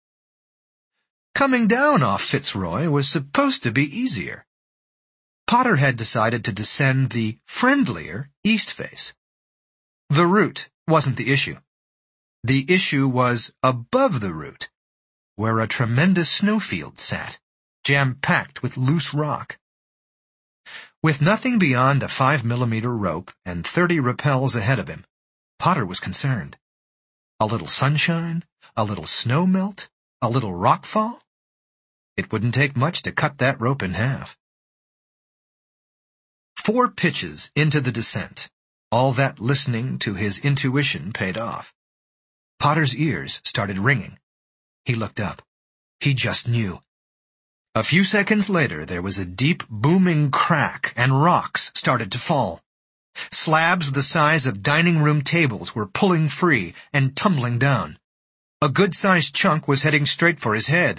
Coming down off Fitzroy was supposed to be easier. Potter had decided to descend the friendlier east face. The route wasn't the issue. The issue was above the route, where a tremendous snowfield sat, jam-packed with loose rock. With nothing beyond a five-millimeter rope and thirty rappels ahead of him, Potter was concerned. A little sunshine, a little snow melt, a little rockfall? It wouldn't take much to cut that rope in half. Four pitches into the descent, all that listening to his intuition paid off. Potter's ears started ringing. He looked up. He just knew. A few seconds later, there was a deep, booming crack, and rocks started to fall. Slabs the size of dining room tables were pulling free and tumbling down. A good-sized chunk was heading straight for his head.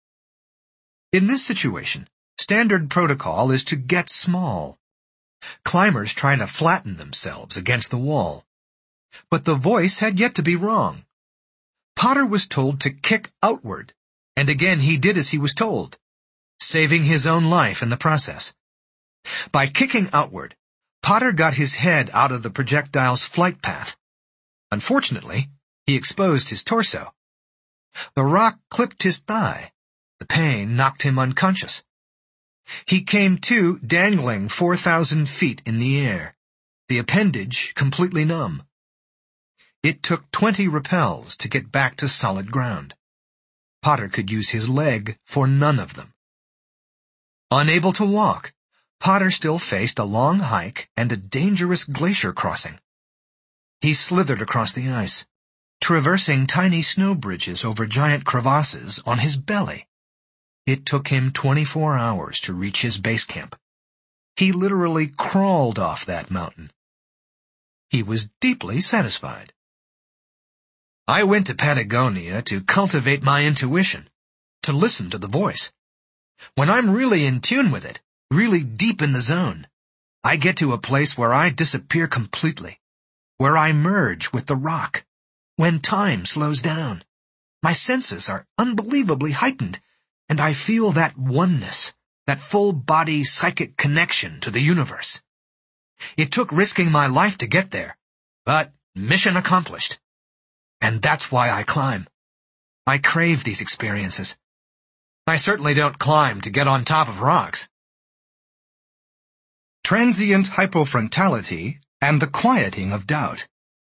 In this situation, standard protocol is to get small. Climbers try to flatten themselves against the wall. But the voice had yet to be wrong. Potter was told to kick outward, and again he did as he was told, saving his own life in the process. By kicking outward, Potter got his head out of the projectile's flight path. Unfortunately, he exposed his torso. The rock clipped his thigh. The pain knocked him unconscious. He came to dangling four thousand feet in the air, the appendage completely numb. It took twenty rappels to get back to solid ground. Potter could use his leg for none of them. Unable to walk, Potter still faced a long hike and a dangerous glacier crossing. He slithered across the ice, traversing tiny snow bridges over giant crevasses on his belly. It took him twenty-four hours to reach his base camp. He literally crawled off that mountain. He was deeply satisfied. I went to Patagonia to cultivate my intuition, to listen to the voice. When I'm really in tune with it, really deep in the zone, I get to a place where I disappear completely, where I merge with the rock, when time slows down. My senses are unbelievably heightened, and I feel that oneness, that full-body psychic connection to the universe. It took risking my life to get there, but mission accomplished. And that's why I climb. I crave these experiences. I certainly don't climb to get on top of rocks. Transient hypofrontality and the quieting of doubt.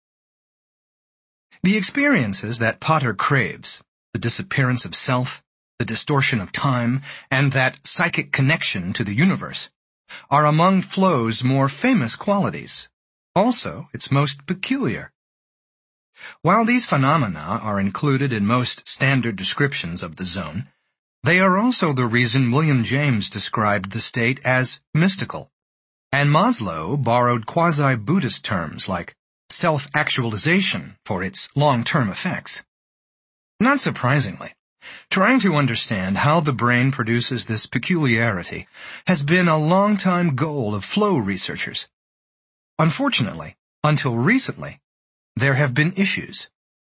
The experiences that Potter craves, the disappearance of self, the distortion of time, and that psychic connection to the universe, are among flow's more famous qualities, also its most peculiar. While these phenomena are included in most standard descriptions of the zone, they are also the reason William James described the state as mystical, And Maslow borrowed quasi-Buddhist terms like self-actualization for its long-term effects. Not surprisingly, trying to understand how the brain produces this peculiarity has been a long-time goal of flow researchers. Unfortunately, until recently, there have been issues.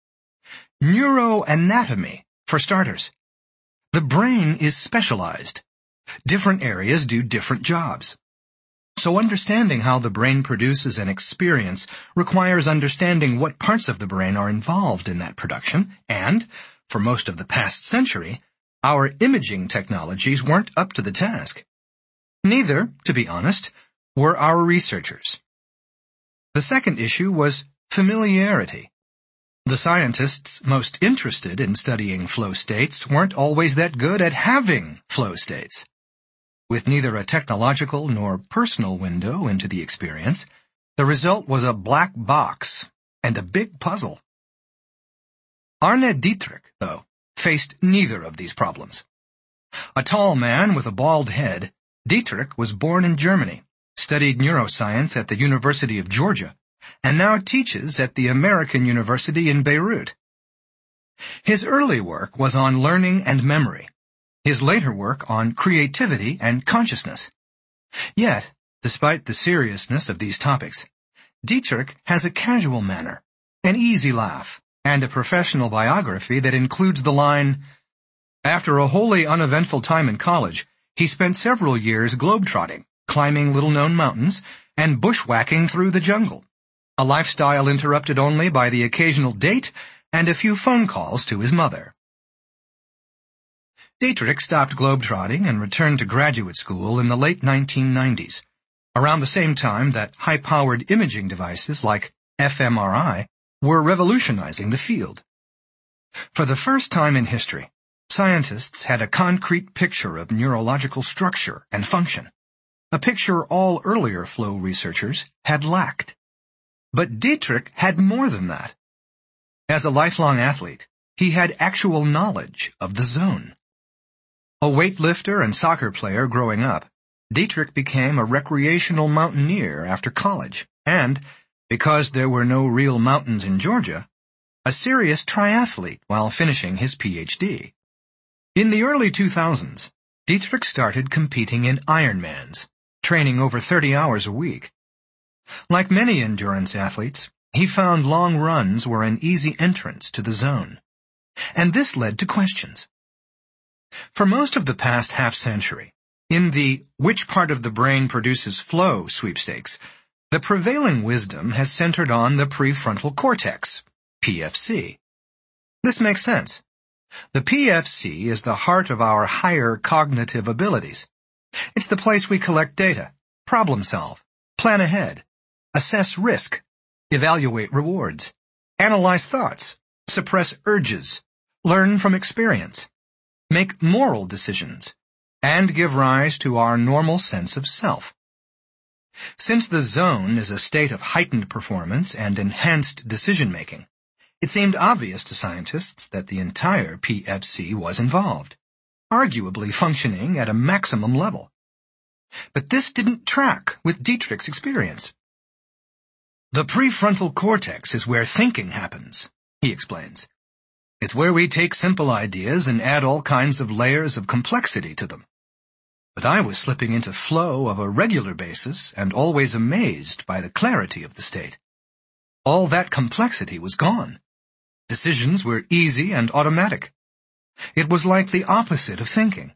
Neuroanatomy, for starters. The brain is specialized. Different areas do different jobs. So understanding how the brain produces an experience requires understanding what parts of the brain are involved in that production, and, for most of the past century, our imaging technologies weren't up to the task. Neither, to be honest, were our researchers. The second issue was familiarity. The scientists most interested in studying flow states weren't always that good at having flow states. With neither a technological nor personal window into the experience, the result was a black box and a big puzzle. Arne Dietrich, though, faced neither of these problems. A tall man with a bald head, Dietrich was born in Germany, studied neuroscience at the University of Georgia, and now teaches at the American University in Beirut. His early work was on learning and memory, his later work on creativity and consciousness. Yet, despite the seriousness of these topics, Dietrich has a casual manner, an easy laugh, and a professional biography that includes the line, "After a wholly uneventful time in college, he spent several years globetrotting, climbing little-known mountains, and bushwhacking through the jungle, a lifestyle interrupted only by the occasional date and a few phone calls to his mother." Dietrich stopped globetrotting and returned to graduate school in the late nineteen nineties, around the same time that high-powered imaging devices like f M R I were revolutionizing the field. For the first time in history, scientists had a concrete picture of neurological structure and function, a picture all earlier flow researchers had lacked. But Dietrich had more than that. As a lifelong athlete, he had actual knowledge of the zone. A weightlifter and soccer player growing up, Dietrich became a recreational mountaineer after college, and, because there were no real mountains in Georgia, a serious triathlete while finishing his P H D. In the early two thousands, Dietrich started competing in Ironmans, training over thirty hours a week. Like many endurance athletes, he found long runs were an easy entrance to the zone. And this led to questions. For most of the past half-century, in the which part of the brain produces flow sweepstakes, the prevailing wisdom has centered on the prefrontal cortex, P F C. This makes sense. The P F C is the heart of our higher cognitive abilities. It's the place we collect data, problem solve, plan ahead, assess risk, evaluate rewards, analyze thoughts, suppress urges, learn from experience, make moral decisions, and give rise to our normal sense of self. Since the zone is a state of heightened performance and enhanced decision-making, it seemed obvious to scientists that the entire P F C was involved, arguably functioning at a maximum level. But this didn't track with Dietrich's experience. "The prefrontal cortex is where thinking happens," he explains. "It's where we take simple ideas and add all kinds of layers of complexity to them. But I was slipping into flow of a regular basis and always amazed by the clarity of the state. All that complexity was gone. Decisions were easy and automatic. It was like the opposite of thinking."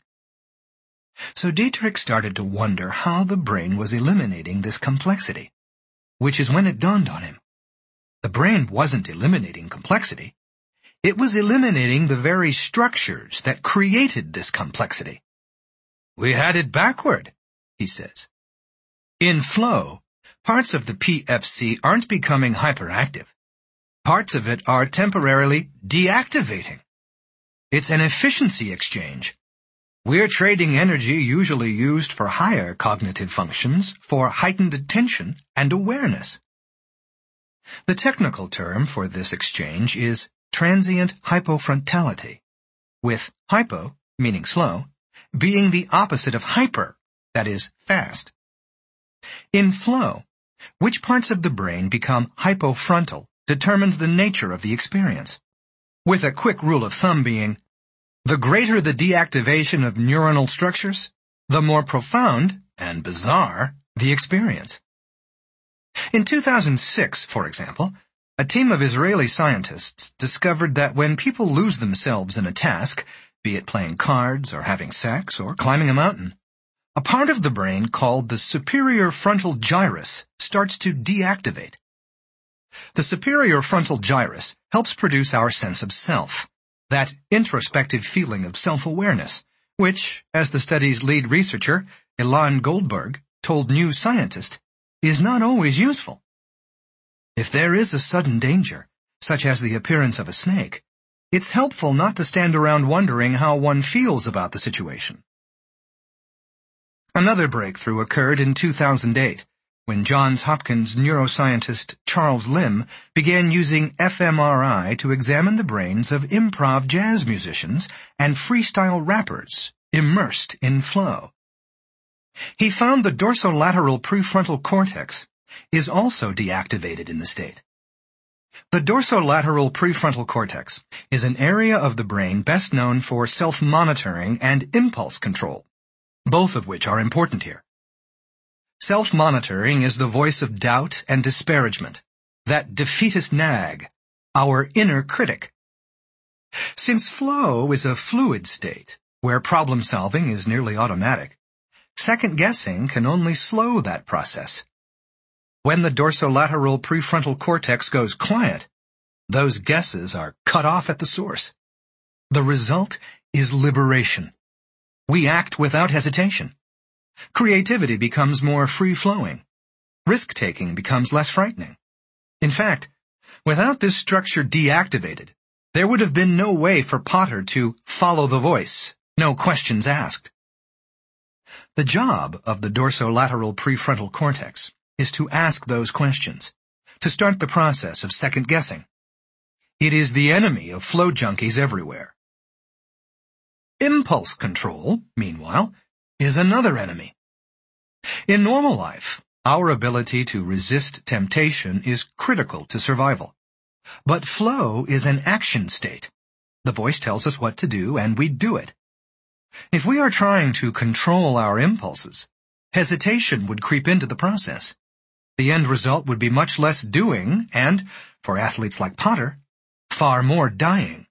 So Dietrich started to wonder how the brain was eliminating this complexity, which is when it dawned on him. The brain wasn't eliminating complexity. It was eliminating the very structures that created this complexity. "We had it backward," he says. In flow, parts of the P F C aren't becoming hyperactive. Parts of it are temporarily deactivating. It's an efficiency exchange. We're trading energy usually used for higher cognitive functions for heightened attention and awareness. The technical term for this exchange is transient hypofrontality, with hypo, meaning slow, being the opposite of hyper, that is, fast. In flow, which parts of the brain become hypofrontal determines the nature of the experience, with a quick rule of thumb being, the greater the deactivation of neuronal structures, the more profound and bizarre the experience. In two thousand six, for example, a team of Israeli scientists discovered that when people lose themselves in a task, be it playing cards or having sex or climbing a mountain, a part of the brain called the superior frontal gyrus starts to deactivate. The superior frontal gyrus helps produce our sense of self, that introspective feeling of self-awareness, which, as the study's lead researcher, Ilan Goldberg, told New Scientist, is not always useful. If there is a sudden danger, such as the appearance of a snake, it's helpful not to stand around wondering how one feels about the situation. Another breakthrough occurred in two thousand eight, when Johns Hopkins neuroscientist Charles Limb began using fMRI to examine the brains of improv jazz musicians and freestyle rappers immersed in flow. He found the dorsolateral prefrontal cortex is also deactivated in the state. The dorsolateral prefrontal cortex is an area of the brain best known for self-monitoring and impulse control, both of which are important here. Self-monitoring is the voice of doubt and disparagement, that defeatist nag, our inner critic. Since flow is a fluid state, where problem-solving is nearly automatic, second-guessing can only slow that process. When the dorsolateral prefrontal cortex goes quiet, those guesses are cut off at the source. The result is liberation. We act without hesitation. Creativity becomes more free-flowing. Risk-taking becomes less frightening. In fact, without this structure deactivated, there would have been no way for Potter to follow the voice, no questions asked. The job of the dorsolateral prefrontal cortex is to ask those questions, to start the process of second-guessing. It is the enemy of flow junkies everywhere. Impulse control, meanwhile, is another enemy. In normal life, our ability to resist temptation is critical to survival. But flow is an action state. The voice tells us what to do, and we do it. If we are trying to control our impulses, hesitation would creep into the process. The end result would be much less doing and, for athletes like Potter, far more dying.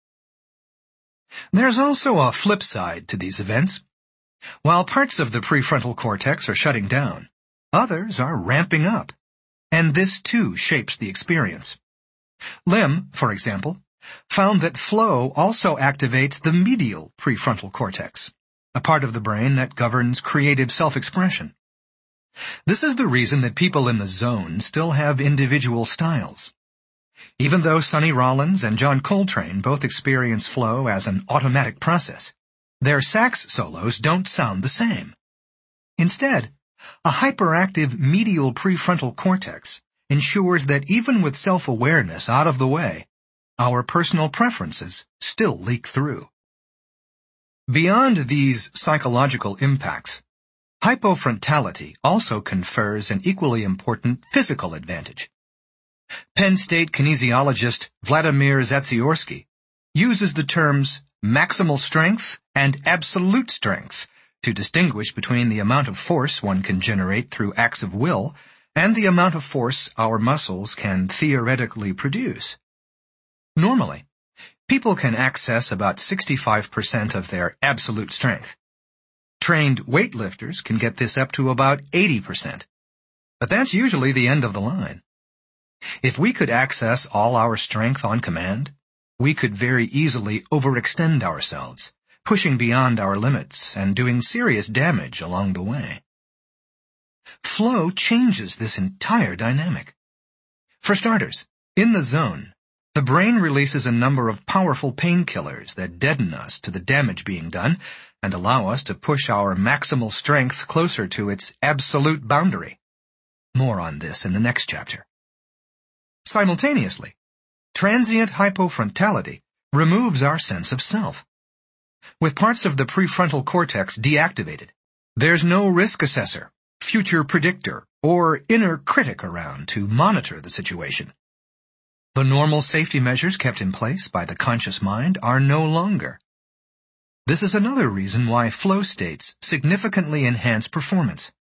There's also a flip side to these events. While parts of the prefrontal cortex are shutting down, others are ramping up. And this too shapes the experience. Lim, for example, found that flow also activates the medial prefrontal cortex, a part of the brain that governs creative self-expression. This is the reason that people in the zone still have individual styles. Even though Sonny Rollins and John Coltrane both experience flow as an automatic process, their sax solos don't sound the same. Instead, a hyperactive medial prefrontal cortex ensures that even with self-awareness out of the way, our personal preferences still leak through. Beyond these psychological impacts, hypofrontality also confers an equally important physical advantage. Penn State kinesiologist Vladimir Zatsiorsky uses the terms maximal strength and absolute strength to distinguish between the amount of force one can generate through acts of will and the amount of force our muscles can theoretically produce. Normally, people can access about sixty-five percent of their absolute strength. Trained weightlifters can get this up to about eighty percent. But that's usually the end of the line. If we could access all our strength on command, we could very easily overextend ourselves, pushing beyond our limits and doing serious damage along the way. Flow changes this entire dynamic. For starters, in the zone, the brain releases a number of powerful painkillers that deaden us to the damage being done and allow us to push our maximal strength closer to its absolute boundary. More on this in the next chapter. Simultaneously, transient hypofrontality removes our sense of self. With parts of the prefrontal cortex deactivated, there's no risk assessor, future predictor or inner critic around to monitor the situation. The normal safety measures kept in place by the conscious mind are no longer. This is another reason why flow states significantly enhance performance.